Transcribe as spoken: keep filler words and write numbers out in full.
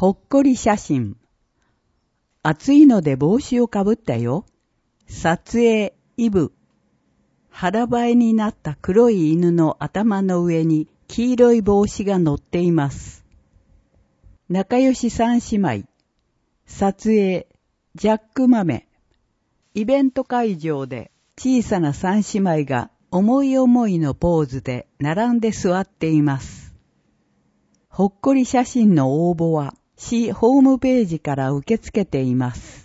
ほっこり写真。暑いので帽子をかぶったよ。撮影、イブ。腹ばいになった黒い犬の頭の上に黄色い帽子が乗っています。仲良し三姉妹。撮影、ジャック豆。イベント会場で小さな三姉妹が思い思いのポーズで並んで座っています。ほっこり写真の応募は市ホームページから受け付けています。